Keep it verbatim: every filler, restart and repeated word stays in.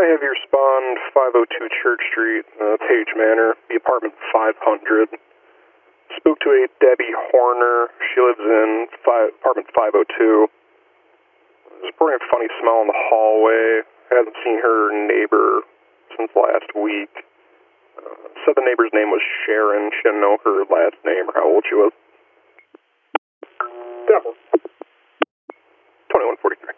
have you respond five oh two Church Street, uh, Page Manor, the apartment five hundred. Spoke to a Debbie Horner. She lives in five, apartment five oh two. There's reporting a funny smell in the hallway. Hasn't seen her neighbor since last week. Uh, said the neighbor's name was Sharon. She didn't know her last name or how old she was. Devil. twenty-one forty-three.